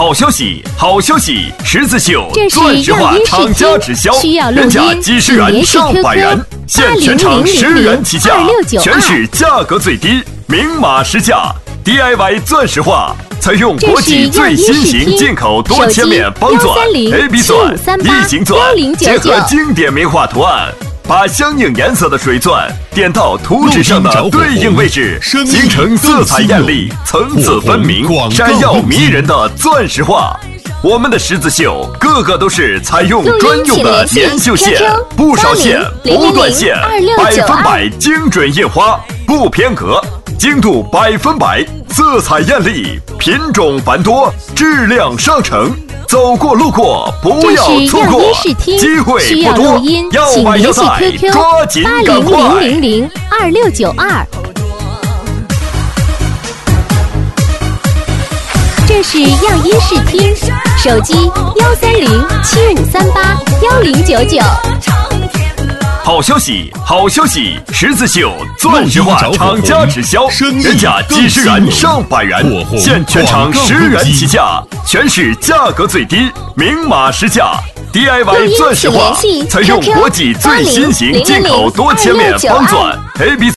好消息，好消息！十字绣这是钻石化样音厂家直销， 需要录原价音， 几十元上百元，现全场10元起价， 2692 全市价格最低，明码实价 ，DIY 钻石化。采用国际最新型进口多切面方钻 AB 钻、异形钻，结合经典名画图案，把相应颜色的水钻点到图纸上的对应位置，形成色彩艳丽、层次分明、闪耀迷人的钻石画。我们的十字绣个个都是采用专用的粘绣线，不烧线、不断线，100%精准印花，不偏隔，精度100%，色彩艳丽，品种繁多，质量上乘。走过路过不要错过，机会不多，要买要在，抓紧赶快 ！8000002692。这是样音视听，手机13075381099。 好消息，好消息！十字绣钻石化厂家直销，原价几十元上百元，现全场10元起价，全市价格最低，明码实价。DIY 钻石化，采用国际最新型进口多切面方钻 AB。